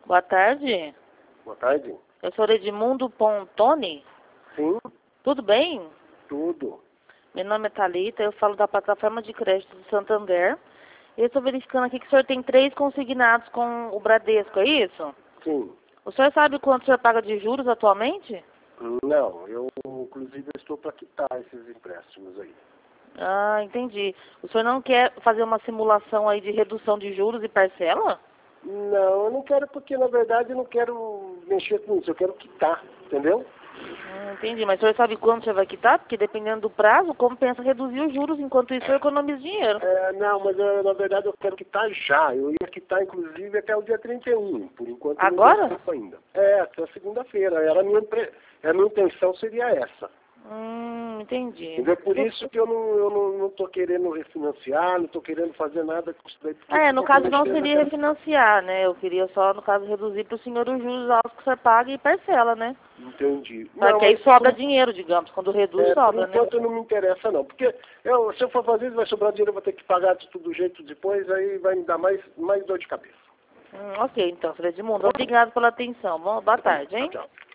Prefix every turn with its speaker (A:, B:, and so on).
A: Boa tarde.
B: Boa tarde.
A: Eu sou Edmundo Pontoni.
B: Sim,
A: Tudo bem?
B: tudo.
A: Meu nome é Thalita, eu falo da plataforma de crédito do Santander. Eu estou verificando aqui que o senhor tem 3 consignados com o Bradesco, é isso?
B: Sim.
A: O senhor sabe quanto o senhor paga de juros atualmente?
B: Não, eu inclusive estou para quitar esses empréstimos aí.
A: Ah, entendi. O senhor não quer fazer uma simulação aí de redução de juros e parcela?
B: Não, eu não quero porque na verdade eu não quero mexer com isso, eu quero quitar, entendeu?
A: Entendi, mas o senhor sabe quanto o senhor vai quitar? Porque dependendo do prazo, compensa reduzir os juros, enquanto isso eu economizo dinheiro.
B: Não, mas na verdade eu quero quitar já. Eu ia quitar inclusive até o dia 31, por enquanto
A: Agora?
B: não deu tempo ainda. Até segunda-feira. A minha intenção seria essa.
A: Entendi.
B: Entendeu? Por isso que eu não estou querendo refinanciar, não estou querendo fazer nada com isso daí. Porque
A: No caso não seria refinanciar, né? Eu queria só, no caso, reduzir para o senhor os juros altos que o senhor paga e parcela, né?
B: Entendi.
A: Porque aí sobra dinheiro, digamos. Quando reduz, sobra,
B: por enquanto não me interessa, não. Porque se eu for fazer isso, vai sobrar dinheiro, eu vou ter que pagar de todo jeito depois, aí vai me dar mais dor de cabeça.
A: Ok, então, Edmundo. Obrigado pela atenção. Boa tarde, hein?
B: Tchau.